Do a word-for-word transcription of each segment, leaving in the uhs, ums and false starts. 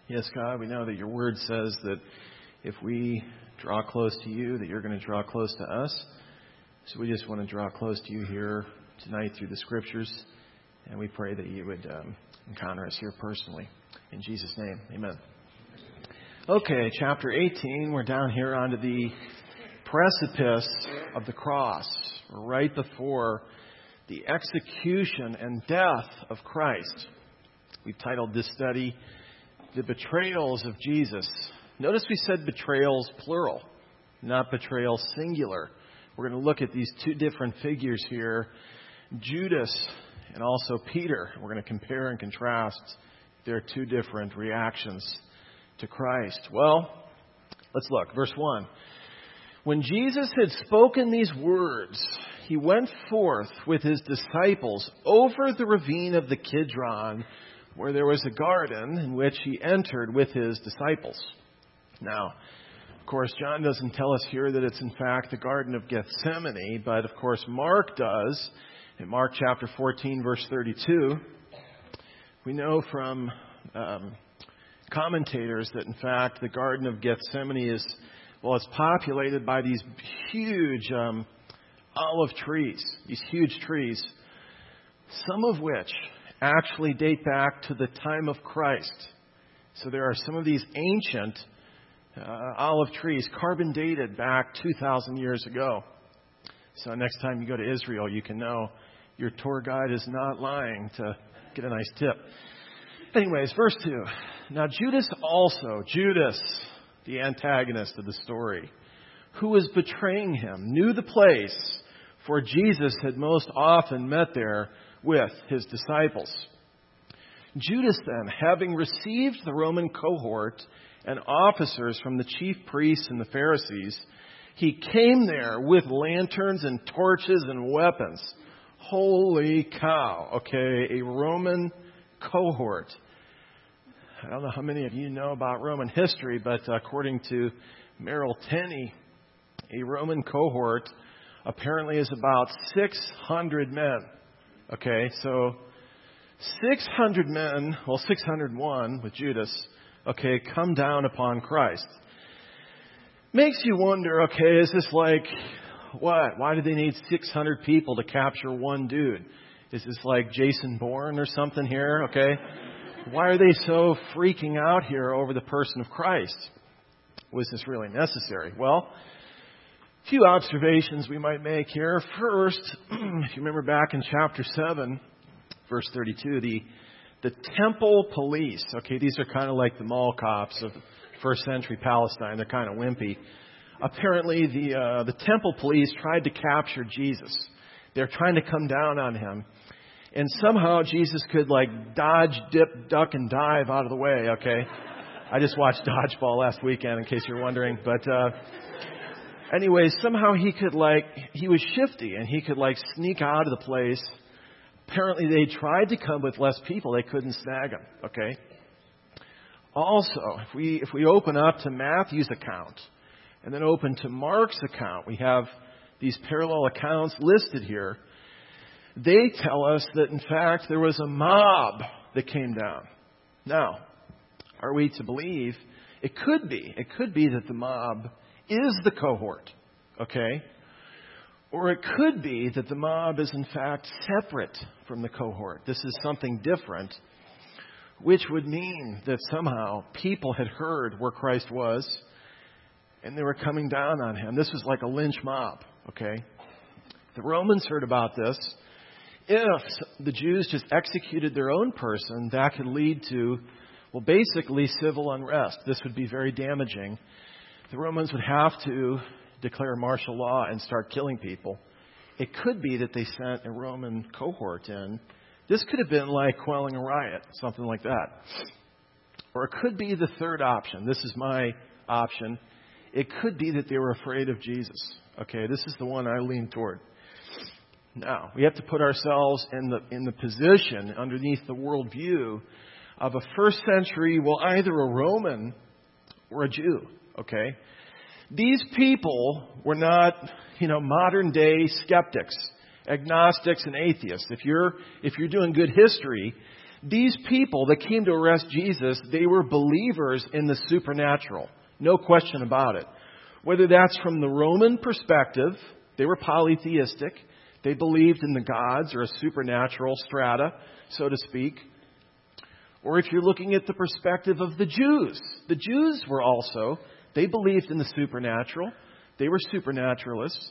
Yes, God, we know that your word says that if we draw close to you, that you're going to draw close to us. So we just want to draw close to you here tonight through the scriptures. And we pray that you would um, encounter us here personally. In Jesus' name, amen. Okay, chapter eighteen, we're down here onto the precipice of the cross. We're right before the execution and death of Christ. We've titled this study, The Betrayals of Jesus. Notice we said betrayals plural, not betrayal singular. We're going to look at these two different figures here, Judas and also Peter. We're going to compare and contrast their two different reactions to Christ. Well, let's look. Verse one. When Jesus had spoken these words, he went forth with his disciples over the ravine of the Kidron, where there was a garden in which he entered with his disciples. Now, of course, John doesn't tell us here that it's in fact the Garden of Gethsemane, but of course Mark does. In Mark chapter fourteen, verse thirty-two, we know from um, commentators that in fact the Garden of Gethsemane is, well, it's populated by these huge um, olive trees, these huge trees, some of which actually date back to the time of Christ. So there are some of these ancient uh, olive trees, carbon dated back two thousand years ago. So next time you go to Israel, you can know your tour guide is not lying to get a nice tip. Anyways, verse two. Now Judas also, Judas, the antagonist of the story, who was betraying him, knew the place, for Jesus had most often met there with his disciples. Judas then, having received the Roman cohort and officers from the chief priests and the Pharisees, he came there with lanterns and torches and weapons. Holy cow. Okay, a Roman cohort. I don't know how many of you know about Roman history, but according to Merrill Tenney, a Roman cohort apparently is about six hundred men. Okay, so six hundred men, well, six hundred one with Judas, okay, come down upon Christ. Makes you wonder, okay, is this like, what? Why do they need six hundred people to capture one dude? Is this like Jason Bourne or something here, okay? Why are they so freaking out here over the person of Christ? Was this really necessary? Well, a few observations we might make here. First, if you remember back in chapter seven, verse thirty-two, the the temple police, okay, these are kind of like the mall cops of first century Palestine. They're kind of wimpy. Apparently, the uh, the temple police tried to capture Jesus. They're trying to come down on him. And somehow Jesus could like dodge, dip, duck, and dive out of the way, okay? I just watched Dodgeball last weekend, in case you're wondering. But uh, anyway, somehow he could like, he was shifty, and he could like sneak out of the place. Apparently, they tried to come with less people. They couldn't snag him, okay? Also, if we if we open up to Matthew's account and then open to Mark's account, we have these parallel accounts listed here. They tell us that, in fact, there was a mob that came down. Now, are we to believe? It could be. It could be that the mob is the cohort, okay? Or it could be that the mob is, in fact, separate from the cohort. This is something different, which would mean that somehow people had heard where Christ was, and they were coming down on him. This was like a lynch mob, okay? The Romans heard about this. If the Jews just executed their own person, that could lead to, well, basically civil unrest. This would be very damaging. The Romans would have to declare martial law and start killing people. It could be that they sent a Roman cohort in. This could have been like quelling a riot, something like that. Or it could be the third option. This is my option. It could be that they were afraid of Jesus. Okay, this is the one I lean toward. Now, we have to put ourselves in the in the position underneath the worldview of a first century, well, either a Roman or a Jew, okay? These people were not, you know, modern day skeptics, agnostics and atheists. If you're if you're doing good history, These people that came to arrest Jesus, they were believers in the supernatural. No question about it. Whether that's from the Roman perspective, they were polytheistic. They believed in the gods or a supernatural strata, so to speak. Or if you're looking at the perspective of the Jews, the Jews were also, they believed in the supernatural. They were supernaturalists.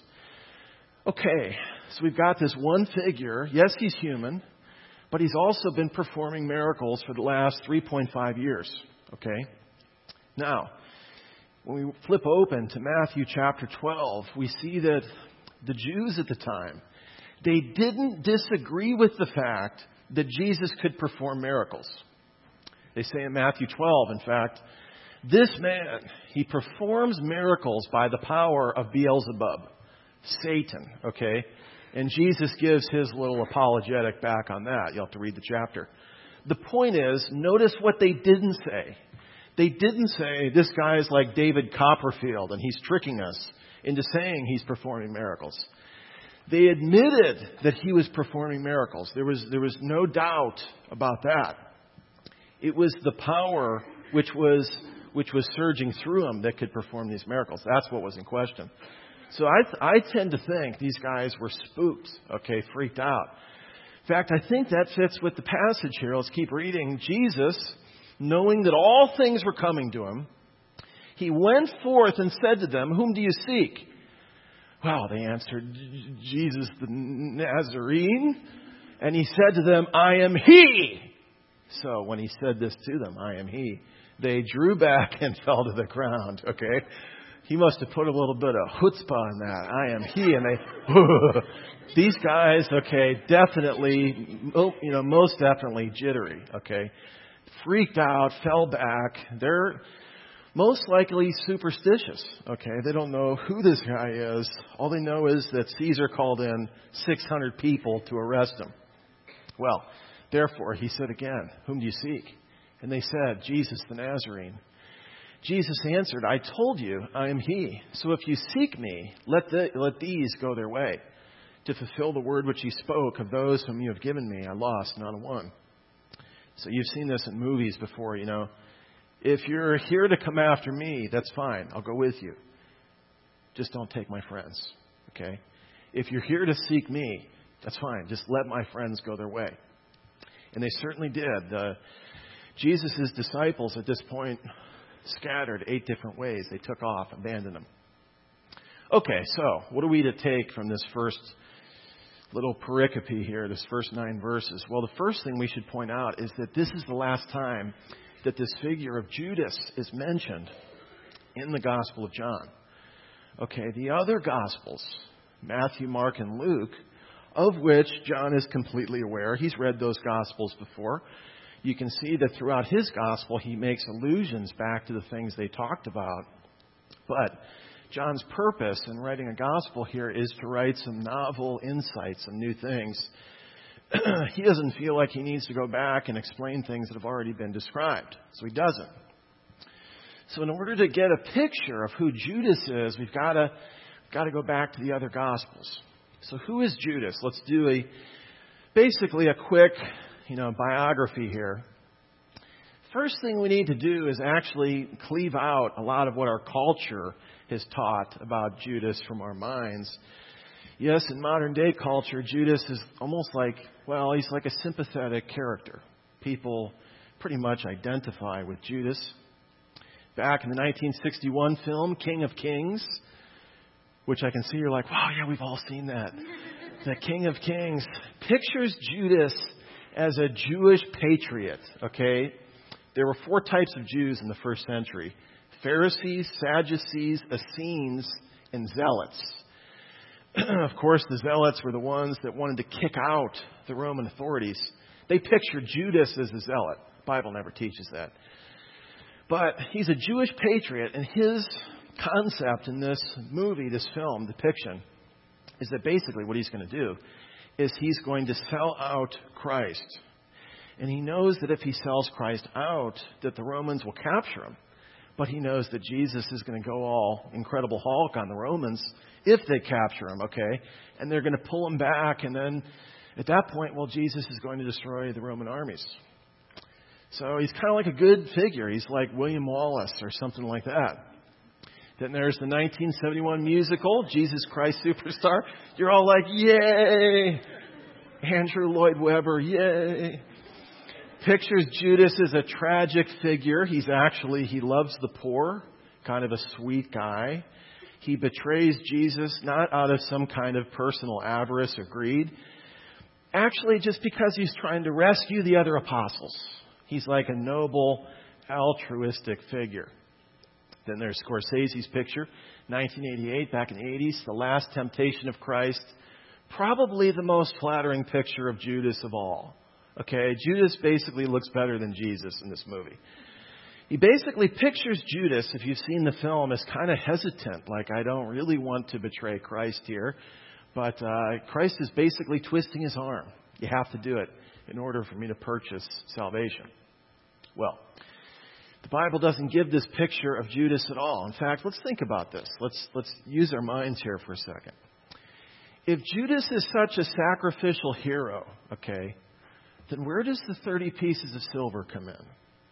Okay, so we've got this one figure. Yes, he's human, but he's also been performing miracles for the last three point five years. Okay? Now, when we flip open to Matthew chapter twelve, we see that the Jews at the time, they didn't disagree with the fact that Jesus could perform miracles. They say in Matthew twelve, in fact, this man, he performs miracles by the power of Beelzebub, Satan, okay? And Jesus gives his little apologetic back on that. You'll have to read the chapter. The point is, notice what they didn't say. They didn't say, this guy is like David Copperfield and he's tricking us into saying he's performing miracles. They admitted that he was performing miracles. There was, there was no doubt about that. It was the power which was which was surging through him that could perform these miracles. That's what was in question. So I, I tend to think these guys were spooked, okay, freaked out. In fact, I think that fits with the passage here. Let's keep reading. Jesus, knowing that all things were coming to him, he went forth and said to them, whom do you seek? Well, they answered, Jesus the Nazarene. And he said to them, I am he. So when he said this to them, I am he, they drew back and fell to the ground, okay? He must have put a little bit of chutzpah in that. I am he. And they, these guys, okay, definitely, you know, most definitely jittery, okay? Freaked out, fell back. They're most likely superstitious, okay? They don't know who this guy is. All they know is that Caesar called in six hundred people to arrest him. Well, therefore, he said again, whom do you seek? And they said, Jesus the Nazarene. Jesus answered, I told you, I am he. So if you seek me, let, the, let these go their way. To fulfill the word which he spoke, of those whom you have given me, I lost not a one. So you've seen this in movies before, you know. If you're here to come after me, that's fine. I'll go with you. Just don't take my friends, okay? If you're here to seek me, that's fine. Just let my friends go their way. And they certainly did. Uh, Jesus' disciples at this point scattered eight different ways. They took off, abandoned him. Okay, so what are we to take from this first little pericope here, this first nine verses? Well, the first thing we should point out is that this is the last time that this figure of Judas is mentioned in the Gospel of John. Okay, the other Gospels, Matthew, Mark, and Luke, of which John is completely aware. He's read those Gospels before. You can see that throughout his Gospel, he makes allusions back to the things they talked about. But John's purpose in writing a Gospel here is to write some novel insights, some new things. He doesn't feel like he needs to go back and explain things that have already been described. So he doesn't. So in order to get a picture of who Judas is, we've got to, got to go back to the other Gospels. So who is Judas? Let's do a basically a quick, you know, biography here. First thing we need to do is actually cleave out a lot of what our culture has taught about Judas from our minds. Yes, in modern day culture, Judas is almost like, well, he's like a sympathetic character. People pretty much identify with Judas. Back in the nineteen sixty-one film, King of Kings, which I can see you're like, wow, yeah, we've all seen that. The King of Kings pictures Judas as a Jewish patriot, okay? There were four types of Jews in the first century: Pharisees, Sadducees, Essenes, and Zealots. Of course, the Zealots were the ones that wanted to kick out the Roman authorities. They pictured Judas as a zealot. The Bible never teaches that. But he's a Jewish patriot, and his concept in this movie, this film depiction, is that basically what he's going to do is he's going to sell out Christ. And he knows that if he sells Christ out, that the Romans will capture him. But he knows that Jesus is going to go all Incredible Hulk on the Romans if they capture him, okay? And they're going to pull him back, and then at that point, well, Jesus is going to destroy the Roman armies. So he's kind of like a good figure. He's like William Wallace or something like that. Then there's the nineteen seventy-one musical, Jesus Christ Superstar. You're all like, yay! Andrew Lloyd Webber, yay! Pictures Judas as a tragic figure. He's actually, he loves the poor, kind of a sweet guy. He betrays Jesus not out of some kind of personal avarice or greed. Actually, just because he's trying to rescue the other apostles. He's like a noble, altruistic figure. Then there's Scorsese's picture, nineteen eighty-eight, back in the eighties, The Last Temptation of Christ. Probably the most flattering picture of Judas of all. Okay, Judas basically looks better than Jesus in this movie. He basically pictures Judas, if you've seen the film, as kind of hesitant, like, I don't really want to betray Christ here. But uh, Christ is basically twisting his arm. You have to do it in order for me to purchase salvation. Well, the Bible doesn't give this picture of Judas at all. In fact, let's think about this. Let's let's use our minds here for a second. If Judas is such a sacrificial hero, okay, then where does the thirty pieces of silver come in?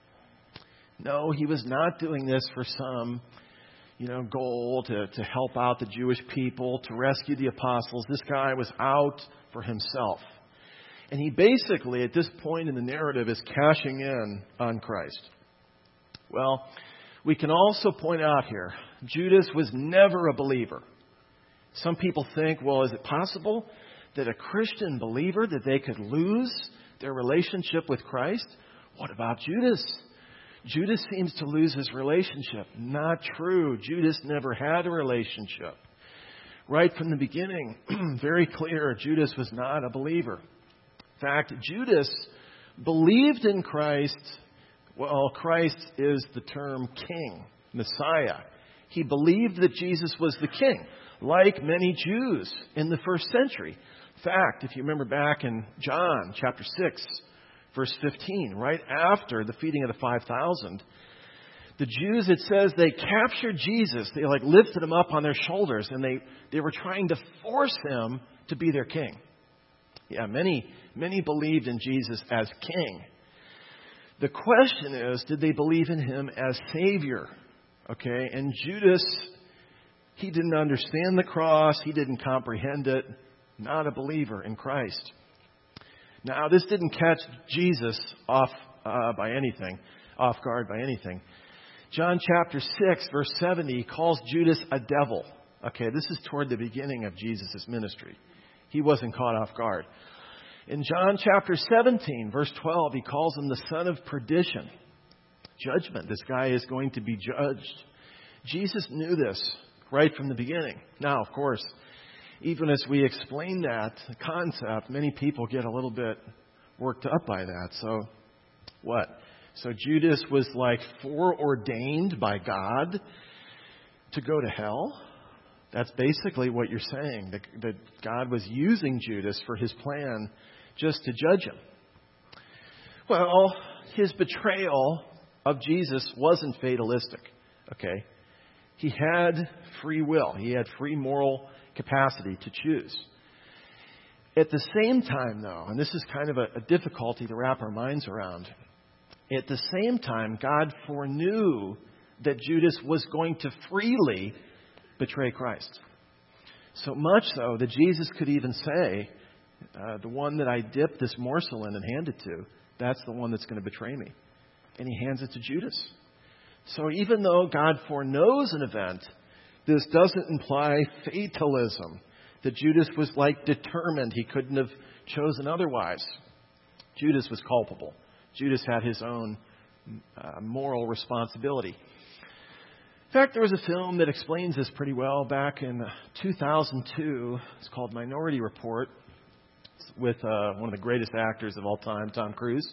No, he was not doing this for some, you know, goal to, to help out the Jewish people, to rescue the apostles. This guy was out for himself. And he basically, at this point in the narrative, is cashing in on Christ. Well, we can also point out here, Judas was never a believer. Some people think, well, is it possible that a Christian believer, that they could lose their relationship with Christ? What about Judas? Judas seems to lose his relationship. Not true. Judas never had a relationship. Right from the beginning, very clear, Judas was not a believer. In fact, Judas believed in Christ. Well, Christ is the term king, Messiah. He believed that Jesus was the king, like many Jews in the first century. In fact, if you remember back in John chapter six, verse fifteen, right after the feeding of the five thousand, the Jews, it says, they captured Jesus. They like lifted him up on their shoulders, and they, they were trying to force him to be their king. Yeah, many, many believed in Jesus as king. The question is, did they believe in him as Savior? Okay, and Judas, he didn't understand the cross. He didn't comprehend it. Not a believer in Christ. Now, this didn't catch Jesus off uh, by anything, off guard by anything. John chapter six, verse seventy, calls Judas a devil. Okay, this is toward the beginning of Jesus' ministry. He wasn't caught off guard. In John chapter seventeen, verse twelve, he calls him the son of perdition. Judgment. This guy is going to be judged. Jesus knew this right from the beginning. Now, of course, even as we explain that concept, many people get a little bit worked up by that. So, what? So Judas was like foreordained by God to go to hell? That's basically what you're saying, that, that God was using Judas for his plan just to judge him. Well, his betrayal of Jesus wasn't fatalistic, okay? He had free will. He had free moral capacity to choose. At the same time, though, and this is kind of a, a difficulty to wrap our minds around, at the same time, God foreknew that Judas was going to freely betray Christ. So much so that Jesus could even say, uh, the one that I dipped this morsel in and handed to, that's the one that's going to betray me. And he hands it to Judas. So even though God foreknows an event, this doesn't imply fatalism, that Judas was like determined. He couldn't have chosen otherwise. Judas was culpable. Judas had his own uh, moral responsibility. In fact, there was a film that explains this pretty well back in two thousand two. It's called Minority Report. It's with uh, one of the greatest actors of all time, Tom Cruise.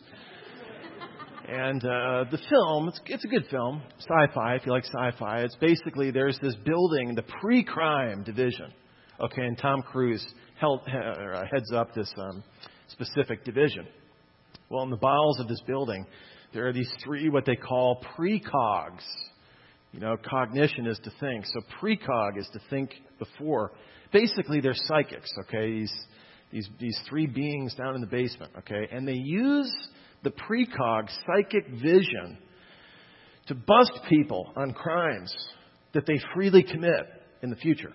And uh, the film, it's, it's a good film, sci-fi, if you like sci-fi. It's basically, there's this building, the pre-crime division. Okay, and Tom Cruise held, uh, heads up this um, specific division. Well, in the bowels of this building, there are these three what they call precogs. You know, cognition is to think. So precog is to think before. Basically, they're psychics, okay? These, these, these three beings down in the basement, okay? And they use the precog psychic vision to bust people on crimes that they freely commit in the future.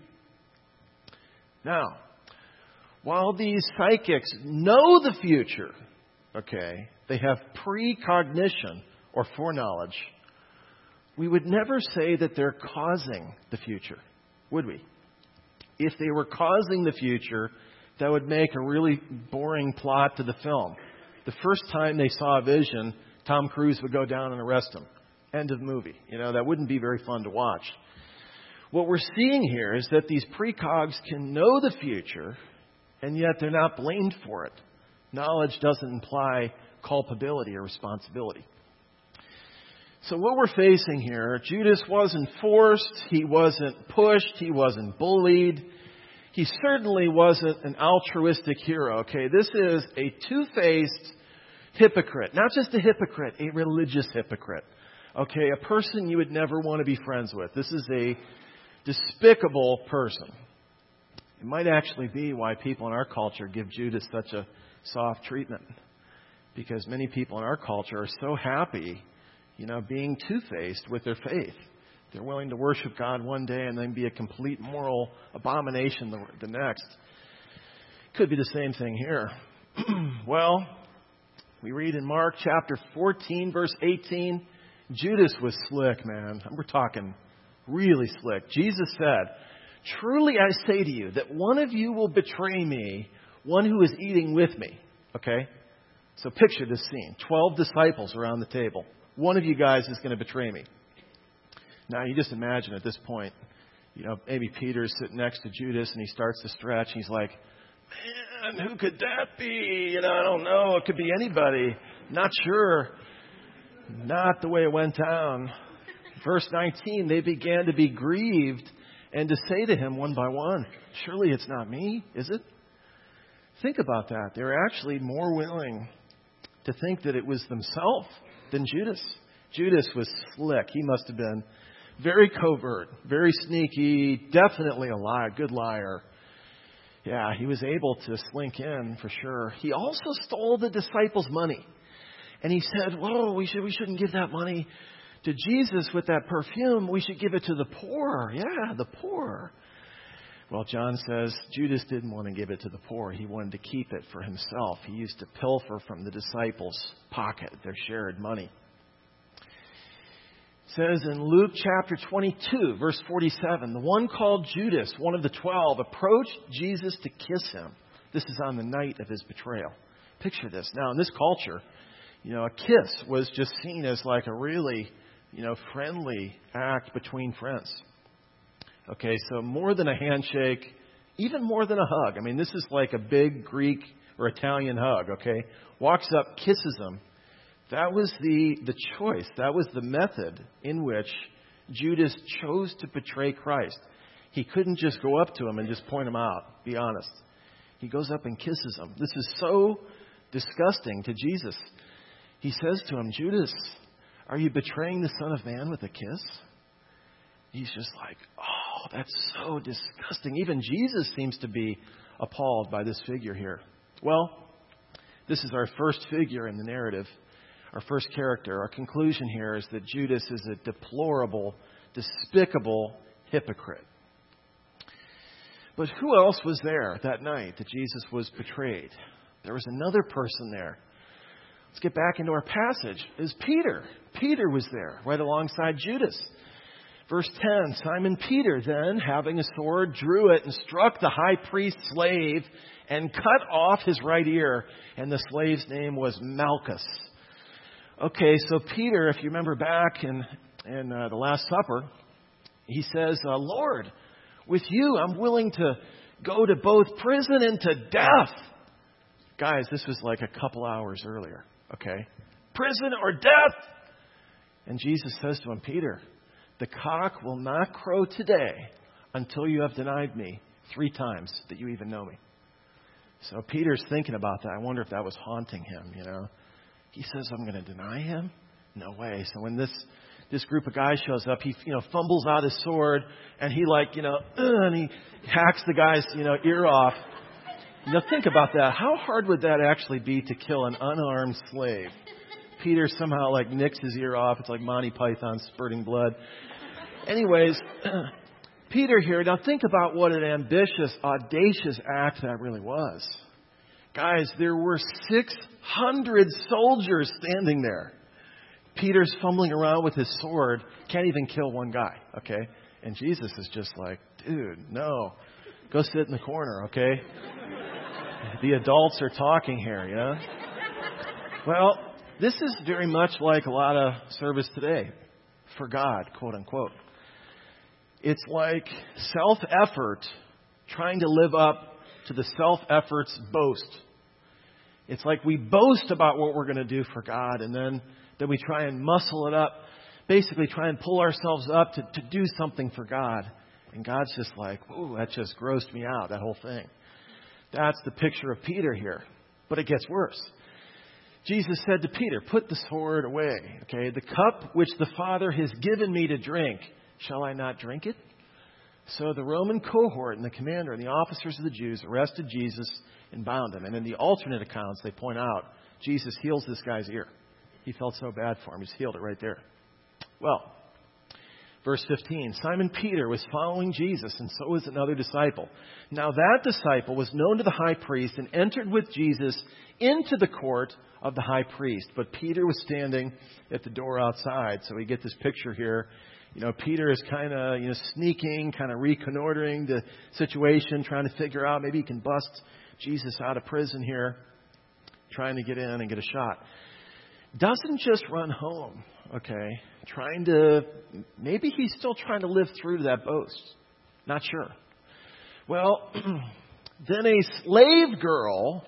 Now, while these psychics know the future, okay, they have precognition or foreknowledge, we would never say that they're causing the future, would we? If they were causing the future, that would make a really boring plot to the film. The first time they saw a vision, Tom Cruise would go down and arrest him. End of movie. You know, that wouldn't be very fun to watch. What we're seeing here is that these precogs can know the future, and yet they're not blamed for it. Knowledge doesn't imply culpability or responsibility. So what we're facing here, Judas wasn't forced, he wasn't pushed, he wasn't bullied. He certainly wasn't an altruistic hero, okay? This is a two-faced hypocrite. Not just a hypocrite, a religious hypocrite. Okay, a person you would never want to be friends with. This is a despicable person. It might actually be why people in our culture give Judas such a soft treatment. Because many people in our culture are so happy, you know, being two-faced with their faith. They're willing to worship God one day and then be a complete moral abomination the, the next. Could be the same thing here. Well, we read in Mark chapter fourteen, verse eighteen, Judas was slick, man. We're talking really slick. Jesus said, "Truly I say to you that one of you will betray me, one who is eating with me." Okay? So picture this scene. Twelve disciples around the table. One of you guys is going to betray me. Now, you just imagine at this point, you know, maybe Peter's sitting next to Judas and he starts to stretch. And he's like, man, who could that be? You know, I don't know. It could be anybody. Not sure. Not the way it went down. Verse nineteen, they began to be grieved and to say to him one by one, surely it's not me, is it? Think about that. They're actually more willing to think that it was themselves than Judas. Judas was slick. He must have been very covert, very sneaky, definitely a liar, good liar. Yeah, he was able to slink in for sure. He also stole the disciples' money. And he said, whoa, we, should, we shouldn't give that money to Jesus with that perfume. We should give it to the poor. Yeah, the poor. Well, John says Judas didn't want to give it to the poor. He wanted to keep it for himself. He used to pilfer from the disciples' pocket, their shared money. It says in Luke chapter twenty-two, verse forty-seven, the one called Judas, one of the twelve, approached Jesus to kiss him. This is on the night of his betrayal. Picture this. Now, in this culture, you know, a kiss was just seen as like a really, you know, friendly act between friends. Okay, so more than a handshake, even more than a hug. I mean, this is like a big Greek or Italian hug, okay? Walks up, kisses him. That was the, the choice. That was the method in which Judas chose to betray Christ. He couldn't just go up to him and just point him out, be honest. He goes up and kisses him. This is so disgusting to Jesus. He says to him, Judas, are you betraying the Son of Man with a kiss? He's just like, oh, that's so disgusting. Even Jesus seems to be appalled by this figure here. Well, this is our first figure in the narrative, our first character. Our conclusion here is that Judas is a deplorable, despicable hypocrite. But who else was there that night that Jesus was betrayed? There was another person there. Let's get back into our passage. It was Peter. Peter was there right alongside Judas. Verse ten, Simon Peter then, having a sword, drew it and struck the high priest's slave and cut off his right ear. And the slave's name was Malchus. Okay, so Peter, if you remember back in, in uh, the Last Supper, he says, uh, Lord, with you I'm willing to go to both prison and to death. Guys, this was like a couple hours earlier, okay? Prison or death? And Jesus says to him, Peter, the cock will not crow today until you have denied me three times that you even know me. So Peter's thinking about that. I wonder if that was haunting him, you know. He says, I'm going to deny him? No way. So when this this group of guys shows up, he, you know, fumbles out his sword and he like, you know, uh, and he hacks the guy's, you know, ear off. You know, think about that. How hard would that actually be to kill an unarmed slave? Peter somehow like nicks his ear off. It's like Monty Python spurting blood. Anyways, Peter here, now think about what an ambitious, audacious act that really was. Guys, there were six hundred soldiers standing there. Peter's fumbling around with his sword, can't even kill one guy, okay? And Jesus is just like, dude, no. Go sit in the corner, okay? The adults are talking here, you know? Well, this is very much like a lot of service today for God, quote unquote. It's like self-effort trying to live up to the self-effort's boast. It's like we boast about what we're going to do for God, and then, then we try and muscle it up, basically try and pull ourselves up to, to do something for God. And God's just like, ooh, that just grossed me out, that whole thing. That's the picture of Peter here. But it gets worse. Jesus said to Peter, put the sword away. Okay, the cup which the Father has given me to drink, shall I not drink it? So the Roman cohort and the commander and the officers of the Jews arrested Jesus and bound him. And in the alternate accounts, they point out, Jesus heals this guy's ear. He felt so bad for him. He's healed it right there. Well, verse fifteen, Simon Peter was following Jesus, and so was another disciple. Now that disciple was known to the high priest and entered with Jesus into the court of the high priest. But Peter was standing at the door outside. So we get this picture here. You know, Peter is kind of, you know, sneaking, kind of reconnoitering the situation, trying to figure out maybe he can bust Jesus out of prison here, trying to get in and get a shot. Doesn't just run home, okay? Trying to, maybe he's still trying to live through to that boast. Not sure. Well, then a slave girl,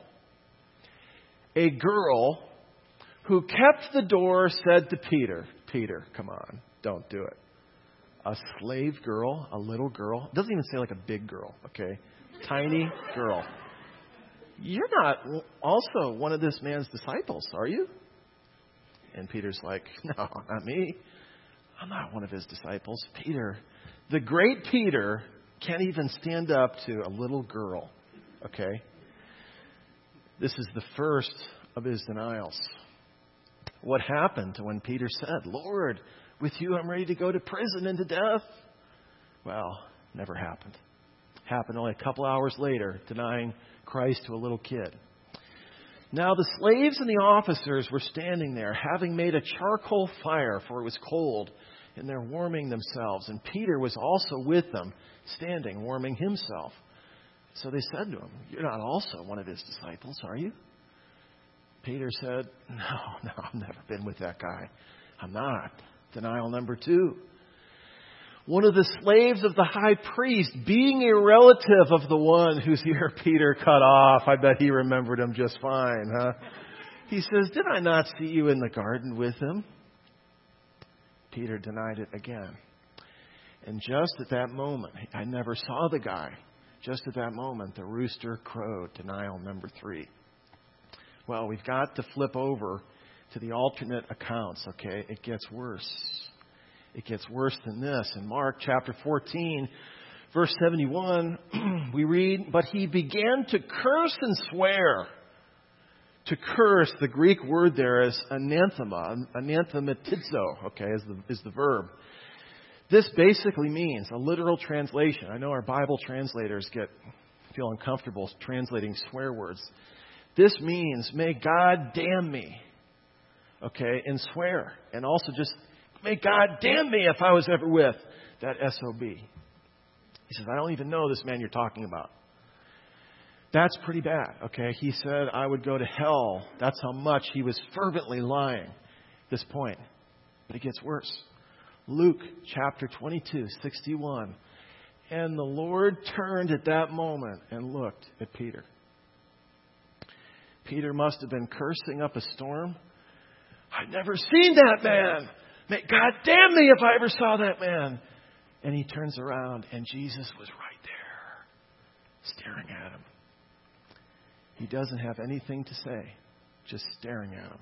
a girl who kept the door said to Peter, Peter, come on, don't do it. A slave girl, a little girl. It doesn't even say like a big girl, okay? Tiny girl. You're not also one of this man's disciples, are you? And Peter's like, no, not me. I'm not one of his disciples. Peter, the great Peter, can't even stand up to a little girl, okay? This is the first of his denials. What happened to when Peter said, Lord, with you I'm ready to go to prison and to death? Well, never happened. Happened only a couple hours later, denying Christ to a little kid. Now the slaves and the officers were standing there, having made a charcoal fire, for it was cold, and they're warming themselves. And Peter was also with them, standing, warming himself. So they said to him, you're not also one of his disciples, are you? Peter said, no, no, I've never been with that guy. I'm not. Denial number two. One of the slaves of the high priest, being a relative of the one whose ear Peter cut off, I bet he remembered him just fine, huh? He says, did I not see you in the garden with him? Peter denied it again. And just at that moment, I never saw the guy. Just at that moment, the rooster crowed, denial number three. Well, we've got to flip over to the alternate accounts, okay? It gets worse. It gets worse than this. In Mark chapter fourteen, verse seventy-one, we read, but he began to curse and swear. To curse, the Greek word there is anathema, anathematizo, okay, is the, is the verb. This basically means a literal translation. I know our Bible translators get feel uncomfortable translating swear words. This means, may God damn me, okay, and swear. And also just, may God damn me if I was ever with that S O B. He says, I don't even know this man you're talking about. That's pretty bad, okay? He said, I would go to hell. That's how much he was fervently lying at this point. But it gets worse. Luke chapter twenty-two, sixty-one. And the Lord turned at that moment and looked at Peter. Peter must have been cursing up a storm. I've never seen that man. May God damn me if I ever saw that man. And he turns around and Jesus was right there, staring at him. He doesn't have anything to say, just staring at him.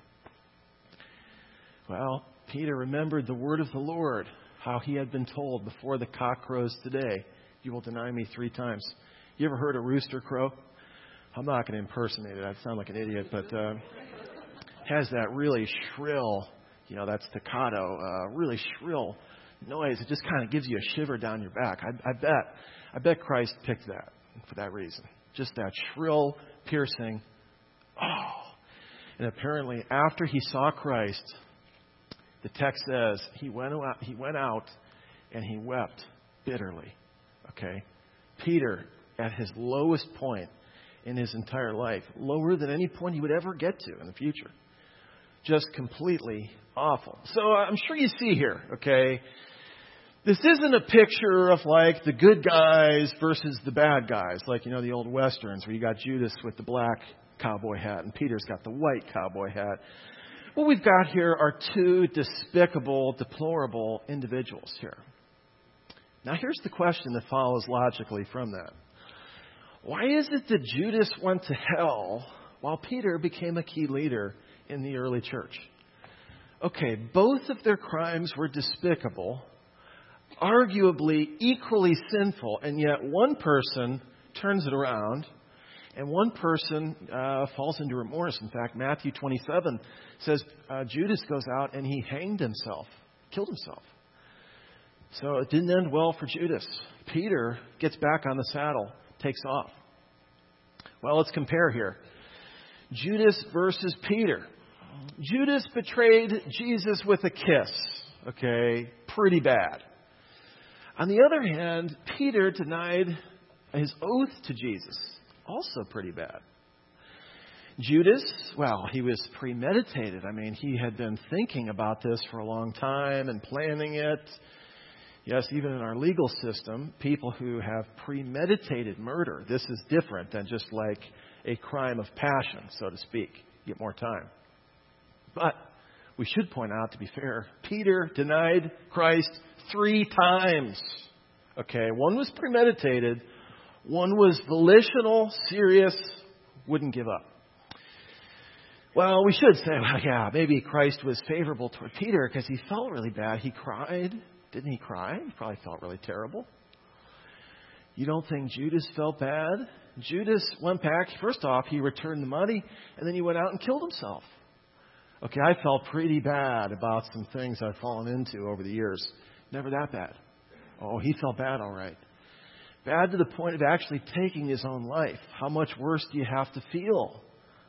Well, Peter remembered the word of the Lord, how he had been told before the cock crows today, you will deny me three times. You ever heard a rooster crow? I'm not going to impersonate it. I sound like an idiot, but uh, has that really shrill, you know, that staccato, uh, really shrill noise. It just kind of gives you a shiver down your back. I, I bet, I bet Christ picked that for that reason. Just that shrill, piercing, oh. And apparently after he saw Christ, the text says he went out, he went out and he wept bitterly. Okay? Peter, at his lowest point in his entire life, lower than any point he would ever get to in the future. Just completely awful. So I'm sure you see here, okay, this isn't a picture of like the good guys versus the bad guys, like, you know, the old Westerns where you got Judas with the black cowboy hat and Peter's got the white cowboy hat. What we've got here are two despicable, deplorable individuals here. Now here's the question that follows logically from that. Why is it that Judas went to hell while Peter became a key leader in the early church? Okay, both of their crimes were despicable, arguably equally sinful, and yet one person turns it around and one person uh, falls into remorse. In fact, Matthew twenty-seven says uh, Judas goes out and he hanged himself, killed himself. So it didn't end well for Judas. Peter gets back on the saddle, takes off. Well, let's compare here. Judas versus Peter. Judas betrayed Jesus with a kiss. Okay, pretty bad. On the other hand, Peter denied his oath to Jesus. Also pretty bad. Judas, well, he was premeditated. I mean, he had been thinking about this for a long time and planning it. Yes, even in our legal system, people who have premeditated murder, this is different than just like a crime of passion, so to speak. You get more time. But we should point out, to be fair, Peter denied Christ three times. Okay, one was premeditated, one was volitional, serious, wouldn't give up. Well, we should say, well, yeah, maybe Christ was favorable toward Peter because he felt really bad. He cried. Didn't he cry? He probably felt really terrible. You don't think Judas felt bad? Judas went back. First off, he returned the money, and then he went out and killed himself. Okay, I felt pretty bad about some things I've fallen into over the years. Never that bad. Oh, he felt bad, all right. Bad to the point of actually taking his own life. How much worse do you have to feel?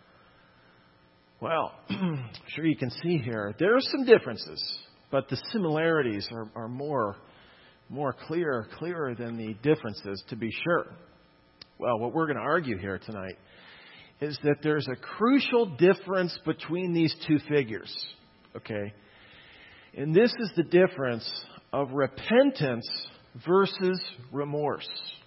Well, sure you can see here, there are some differences, but the similarities are, are more, more clear, clearer than the differences, to be sure. Well, what we're going to argue here tonight is that there's a crucial difference between these two figures. Okay? And this is the difference of repentance versus remorse.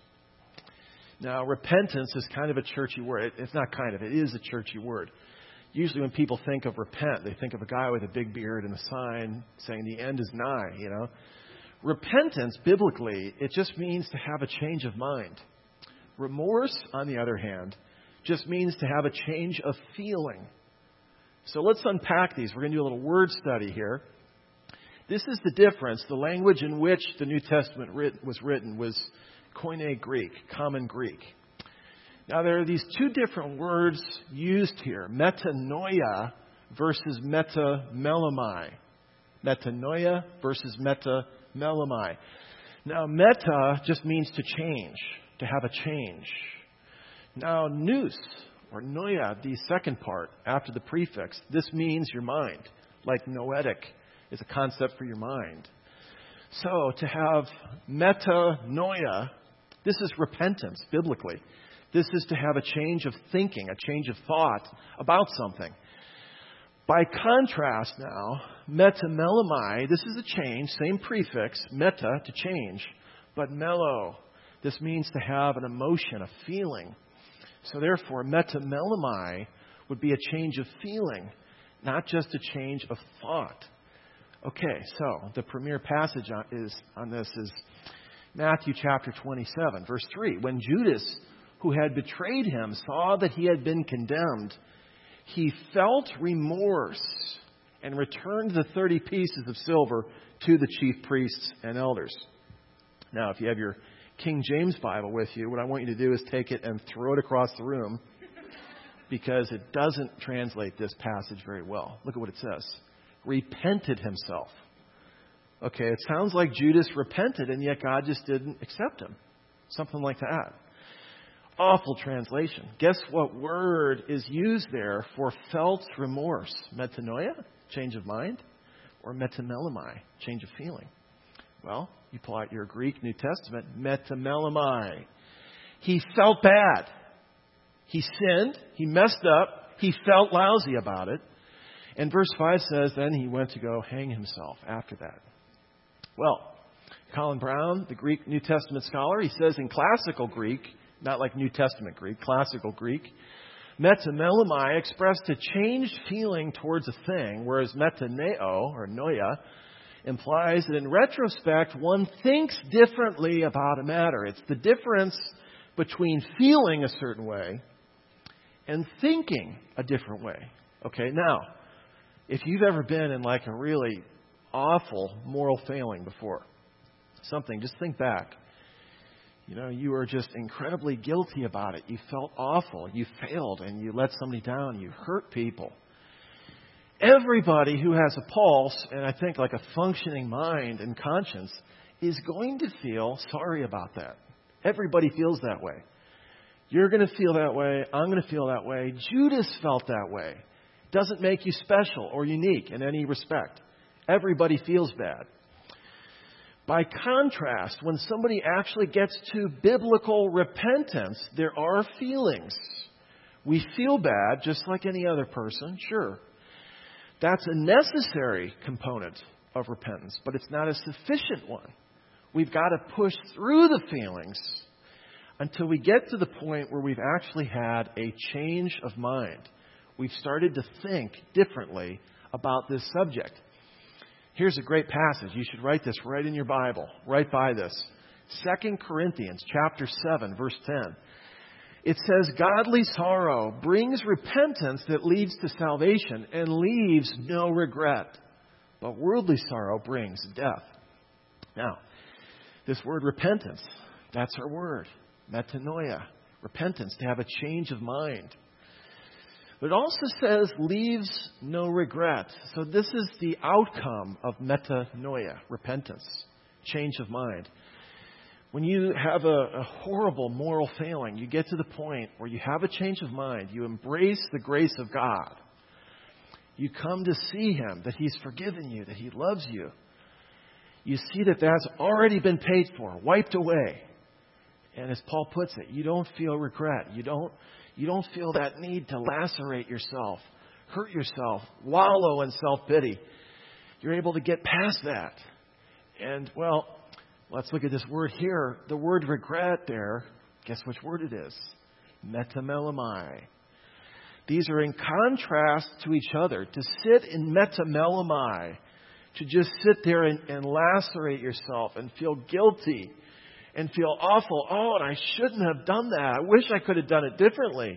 Now, repentance is kind of a churchy word. It's not kind of, it is a churchy word. Usually when people think of repent, they think of a guy with a big beard and a sign saying the end is nigh, you know. Repentance, biblically, it just means to have a change of mind. Remorse, on the other hand, just means to have a change of feeling. So let's unpack these. We're going to do a little word study here. This is the difference. The language in which the New Testament writ- was written was Koine Greek, common Greek. Now, there are these two different words used here, metanoia versus metamelomai. Metanoia versus metamelomai. Now, meta just means to change, to have a change. Now, nous, or noia, the second part, after the prefix, this means your mind, like noetic is a concept for your mind. So, to have metanoia, this is repentance, biblically. This is to have a change of thinking, a change of thought about something. By contrast now, metamelomai, this is a change, same prefix, meta, to change, but melo, this means to have an emotion, a feeling. So therefore, metamelomai would be a change of feeling, not just a change of thought. Okay, so the premier passage on, is, on this is Matthew chapter twenty-seven, verse three. When Judas, who had betrayed him, saw that he had been condemned, he felt remorse and returned the thirty pieces of silver to the chief priests and elders. Now, if you have your King James Bible with you, what I want you to do is take it and throw it across the room. because it doesn't translate this passage very well. Look at what it says. Repented himself. Okay, it sounds like Judas repented, and yet God just didn't accept him. Something like that. Awful translation. Guess what word is used there for felt remorse? Metanoia, change of mind, or metamelemai, change of feeling? Well, you pull out your Greek New Testament, metamelemai. He felt bad. He sinned. He messed up. He felt lousy about it. And verse five says, then he went to go hang himself after that. Well, Colin Brown, the Greek New Testament scholar, he says in classical Greek, not like New Testament Greek, classical Greek, metamelemai expressed a changed feeling towards a thing, whereas metaneo, or noia, implies that in retrospect, one thinks differently about a matter. It's the difference between feeling a certain way and thinking a different way. Okay, now, if you've ever been in like a really awful moral failing before, something, just think back. You know, you were just incredibly guilty about it. You felt awful. You failed and you let somebody down. You hurt people. Everybody who has a pulse and I think like a functioning mind and conscience is going to feel sorry about that. Everybody feels that way. You're going to feel that way. I'm going to feel that way. Judas felt that way. Doesn't make you special or unique in any respect. Everybody feels bad. By contrast, when somebody actually gets to biblical repentance, there are feelings. We feel bad just like any other person, sure. That's a necessary component of repentance, but it's not a sufficient one. We've got to push through the feelings until we get to the point where we've actually had a change of mind. We've started to think differently about this subject. Here's a great passage. You should write this right in your Bible. Right by this. Second Corinthians chapter seven, verse ten. It says, godly sorrow brings repentance that leads to salvation and leaves no regret. But worldly sorrow brings death. Now, this word repentance, that's our word. Metanoia. Repentance, to have a change of mind. But it also says leaves no regret. So this is the outcome of metanoia, repentance, change of mind. When you have a, a horrible moral failing, you get to the point where you have a change of mind. You embrace the grace of God. You come to see Him, that He's forgiven you, that He loves you. You see that that's already been paid for, wiped away. And as Paul puts it, you don't feel regret. You don't You don't feel that need to lacerate yourself, hurt yourself, wallow in self-pity. You're able to get past that. And, well, let's look at this word here. The word regret there, guess which word it is? Metamelemai. These are in contrast to each other. To sit in metamelemai, to just sit there and, and lacerate yourself and feel guilty and feel awful. Oh, and I shouldn't have done that. I wish I could have done it differently.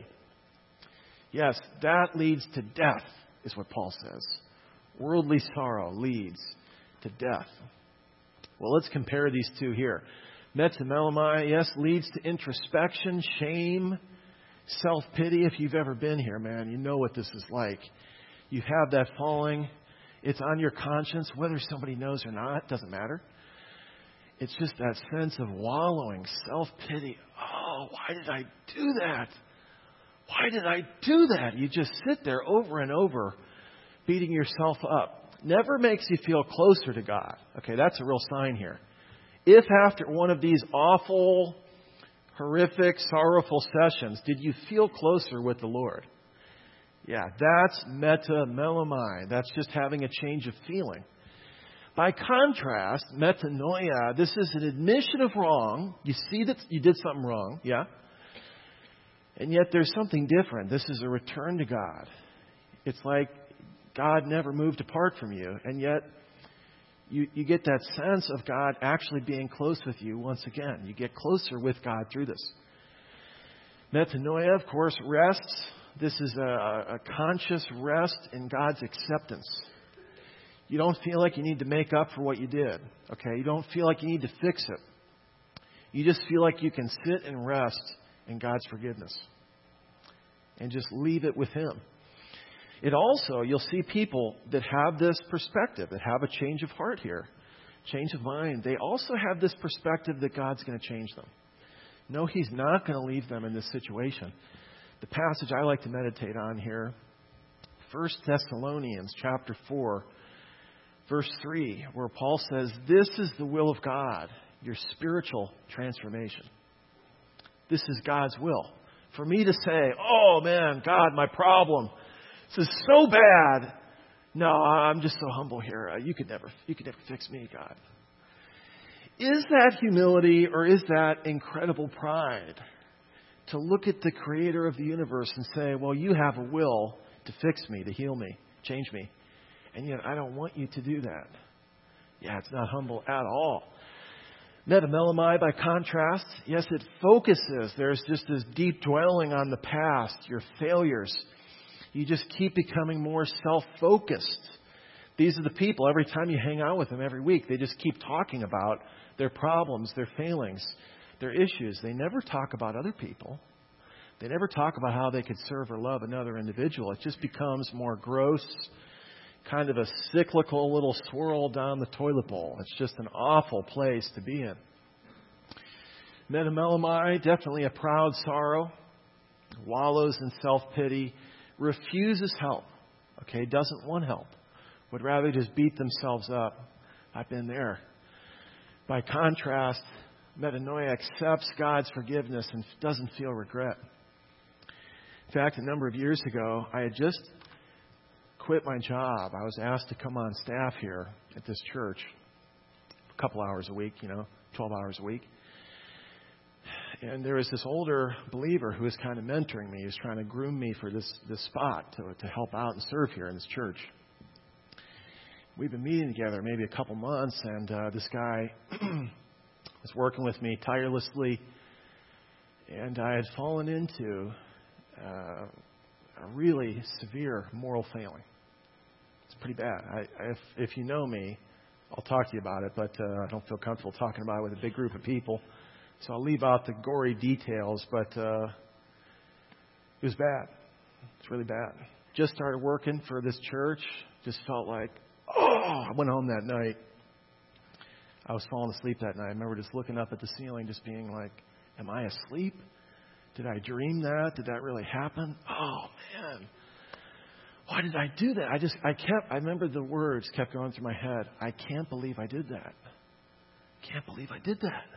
Yes, that leads to death, is what Paul says. Worldly sorrow leads to death. Well, let's compare these two here. Metamelemai, yes, leads to introspection, shame, self-pity. If you've ever been here, man, you know what this is like. You have that falling. It's on your conscience, whether somebody knows or not, doesn't matter. It's just that sense of wallowing, self-pity. Oh, why did I do that? Why did I do that? You just sit there over and over, beating yourself up. Never makes you feel closer to God. Okay, that's a real sign here. If after one of these awful, horrific, sorrowful sessions, did you feel closer with the Lord? Yeah, that's metamelemai. That's just having a change of feeling. By contrast, metanoia, this is an admission of wrong. You see that you did something wrong, yeah? And yet there's something different. This is a return to God. It's like God never moved apart from you, and yet you, you get that sense of God actually being close with you once again. You get closer with God through this. Metanoia, of course, rests. This is a, a conscious rest in God's acceptance. You don't feel like you need to make up for what you did. Okay? You don't feel like you need to fix it. You just feel like you can sit and rest in God's forgiveness. and just leave it with Him. It also, you'll see people that have this perspective, that have a change of heart here, change of mind. They also have this perspective that God's going to change them. No, He's not going to leave them in this situation. The passage I like to meditate on here, First Thessalonians chapter four, verse three, where Paul says, this is the will of God, your spiritual transformation. This is God's will. For me to say, oh man, God, my problem, this is so bad. No, I'm just so humble here. You could never, you could never fix me, God. Is that humility or is that incredible pride? To look at the creator of the universe and say, well, you have a will to fix me, to heal me, change me. And yet I don't want you to do that. Yeah, it's not humble at all. Metamelemai, by contrast, yes, it focuses. There's just this deep dwelling on the past, your failures. You just keep becoming more self-focused. These are the people, every time you hang out with them every week, they just keep talking about their problems, their failings, their issues. They never talk about other people. They never talk about how they could serve or love another individual. It just becomes more gross, kind of a cyclical little swirl down the toilet bowl. It's just an awful place to be in. Metamelemai, definitely a proud sorrow, wallows in self-pity, refuses help, okay, doesn't want help, would rather just beat themselves up. I've been there. By contrast, metanoia accepts God's forgiveness and doesn't feel regret. In fact, a number of years ago, I had just quit my job. I was asked to come on staff here at this church a couple hours a week, you know, twelve hours a week. And there was this older believer who was kind of mentoring me. He was trying to groom me for this, this spot to, to help out and serve here in this church. We've been meeting together maybe a couple months, and uh, this guy was working with me tirelessly, and I had fallen into uh, a really severe moral failing. It's pretty bad. I, if, if you know me, I'll talk to you about it, but uh, I don't feel comfortable talking about it with a big group of people. So I'll leave out the gory details, but uh, it was bad. It's really bad. Just started working for this church. Just felt like, oh, I went home that night. I was falling asleep that night. I remember just looking up at the ceiling, just being like, am I asleep? Did I dream that? Did that really happen? Oh, man. Why did I do that? I just, I kept, I remember the words kept going through my head. I can't believe I did that. Can't believe I did that.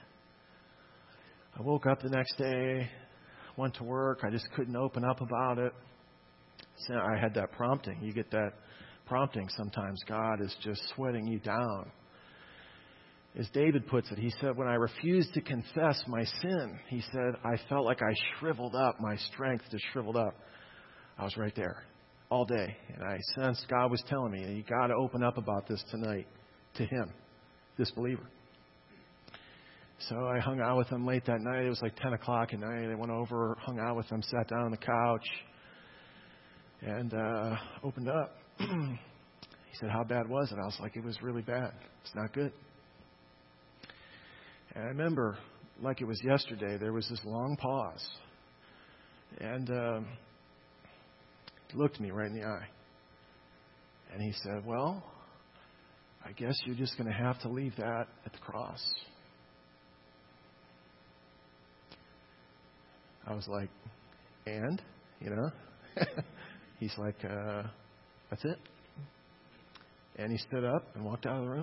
I woke up the next day, went to work. I just couldn't open up about it. So I had that prompting. You get that prompting sometimes. God is just sweating you down. As David puts it, he said, when I refused to confess my sin, he said, I felt like I shriveled up. My strength just shriveled up. I was right there all day. And I sensed God was telling me, you got to open up about this tonight to him, this believer. So I hung out with him late that night. It was like ten o'clock at night. I went over, hung out with him, sat down on the couch, and uh, opened up. He said, how bad was it? I was like, it was really bad. It's not good. And I remember, like it was yesterday, there was this long pause. And um, he looked me right in the eye. And he said, well, I guess you're just going to have to leave that at the cross. I was like, and? You know? He's like, uh, that's it. And he stood up and walked out of the room.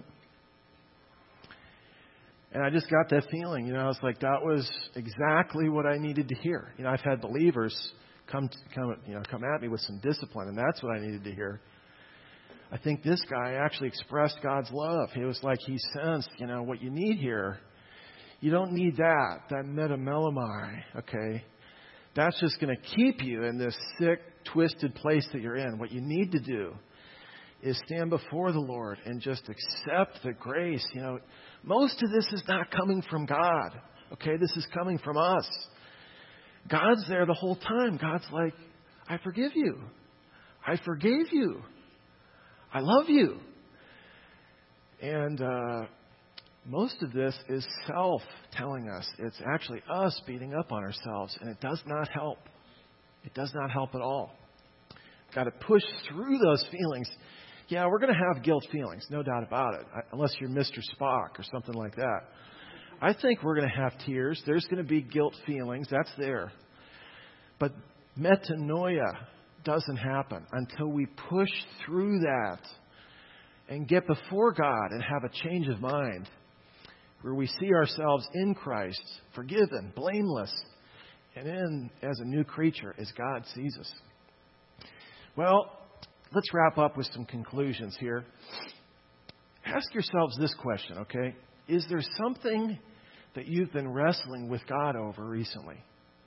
And I just got that feeling, you know, I was like, that was exactly what I needed to hear. You know, I've had believers come, to, come, you know, come at me with some discipline, and that's what I needed to hear. I think this guy actually expressed God's love. It was like he sensed, you know, what you need here. You don't need that, that metamelemai, okay? That's just going to keep you in this sick, twisted place that you're in. What you need to do is stand before the Lord and just accept the grace. You know, most of this is not coming from God, okay? This is coming from us. God's there the whole time. God's like, I forgive you. I forgave you. I love you. And uh, most of this is self telling us. It's actually us beating up on ourselves, and it does not help. It does not help at all. Got to push through those feelings. Yeah, we're going to have guilt feelings, no doubt about it, unless you're Mister Spock or something like that. I think we're going to have tears. There's going to be guilt feelings. That's there. But metanoia doesn't happen until we push through that and get before God and have a change of mind where we see ourselves in Christ, forgiven, blameless, and in as a new creature as God sees us. Well, let's wrap up with some conclusions here. Ask yourselves this question, okay? Is there something that you've been wrestling with God over recently?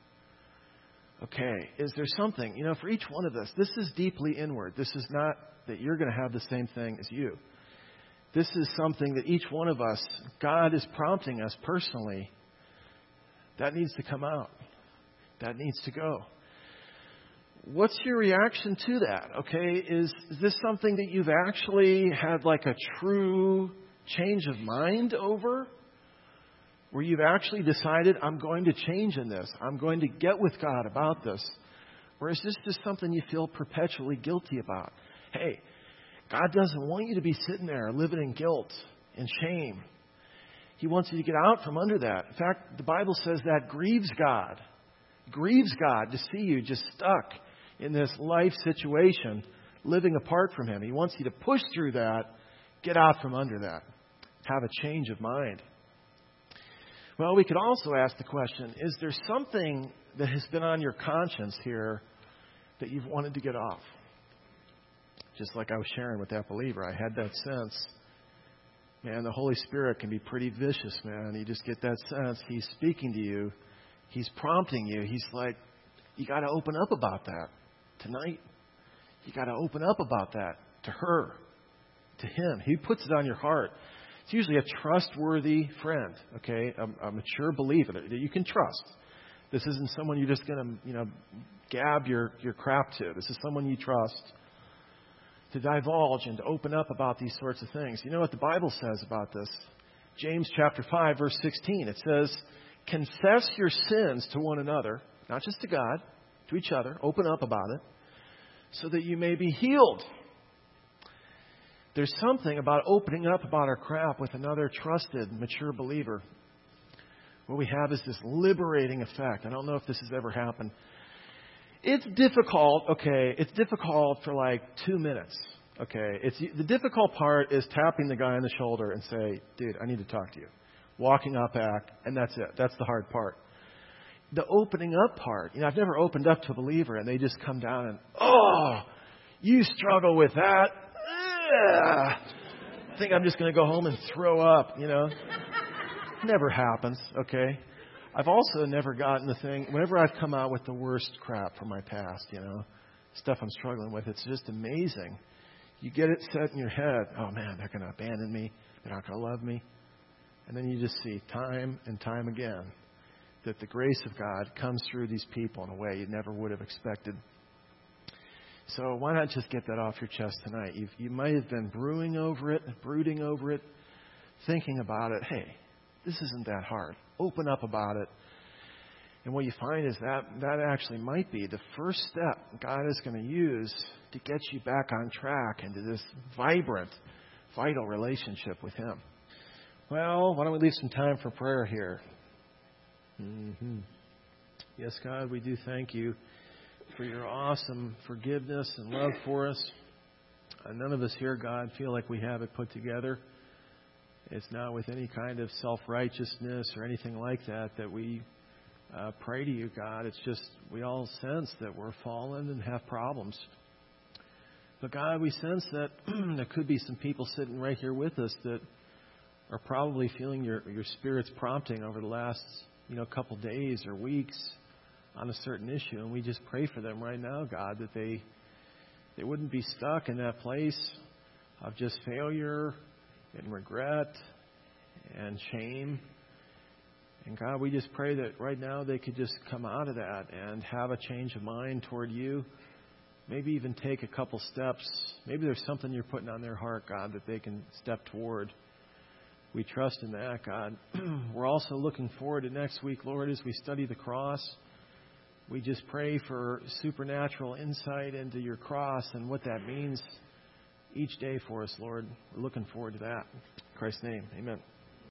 Okay, is there something, you know, for each one of us, this is deeply inward. This is not that you're going to have the same thing as you. This is something that each one of us, God is prompting us personally. That needs to come out. That needs to go. What's your reaction to that? Okay, is, is this something that you've actually had like a true change of mind over? Where you've actually decided, I'm going to change in this. I'm going to get with God about this. Or is this just something you feel perpetually guilty about? Hey, God doesn't want you to be sitting there living in guilt and shame. He wants you to get out from under that. In fact, the Bible says that grieves God. Grieves God to see you just stuck in this life situation, living apart from Him. He wants you to push through that, get out from under that, have a change of mind. Well, we could also ask the question, is there something that has been on your conscience here that you've wanted to get off? Just like I was sharing with that believer, I had that sense. Man, the Holy Spirit can be pretty vicious, man. You just get that sense. He's speaking to you. He's prompting you. He's like, you got to open up about that tonight. You got to open up about that to her, to him. He puts it on your heart. It's usually a trustworthy friend, okay, a, a mature believer that you can trust. This isn't someone you're just going to, you know, gab your, your crap to. This is someone you trust to divulge and to open up about these sorts of things. You know what the Bible says about this? James chapter five, verse sixteen. It says, confess your sins to one another, not just to God, to each other. Open up about it so that you may be healed. There's something about opening up about our crap with another trusted, mature believer. What we have is this liberating effect. I don't know if this has ever happened. It's difficult, okay, it's difficult for like two minutes, okay. It's the difficult part is tapping the guy on the shoulder and say, dude, I need to talk to you. Walking up back, and that's it. That's the hard part. The opening up part, you know, I've never opened up to a believer and they just come down and, oh, you struggle with that. I think I'm just going to go home and throw up, you know. Never happens, okay. I've also never gotten the thing, whenever I've come out with the worst crap from my past, you know, stuff I'm struggling with, it's just amazing. You get it set in your head, oh man, they're going to abandon me, they're not going to love me. And then you just see time and time again that the grace of God comes through these people in a way you never would have expected. So why not just get that off your chest tonight? You've, you might have been brewing over it, brooding over it, thinking about it. Hey, this isn't that hard. Open up about it. And what you find is that that actually might be the first step God is going to use to get you back on track into this vibrant, vital relationship with Him. Well, why don't we leave some time for prayer here? Mm-hmm. Yes, God, we do thank you for your awesome forgiveness and love for us. Uh, none of us here, God, feel like we have it put together. It's not with any kind of self-righteousness or anything like that that we uh, pray to you, God. It's just we all sense that we're fallen and have problems. But God, we sense that there could be some people sitting right here with us that are probably feeling your, your Spirit's prompting over the last, you know, couple days or weeks on a certain issue, and we just pray for them right now, God, that they they wouldn't be stuck in that place of just failure and regret and shame. And God, we just pray that right now they could just come out of that and have a change of mind toward you. Maybe even take a couple steps. Maybe there's something you're putting on their heart, God, that they can step toward. We trust in that, God. We're also looking forward to next week, Lord, as we study the cross. we just pray for supernatural insight into your cross and what that means each day for us, Lord. We're looking forward to that. In Christ's name, amen.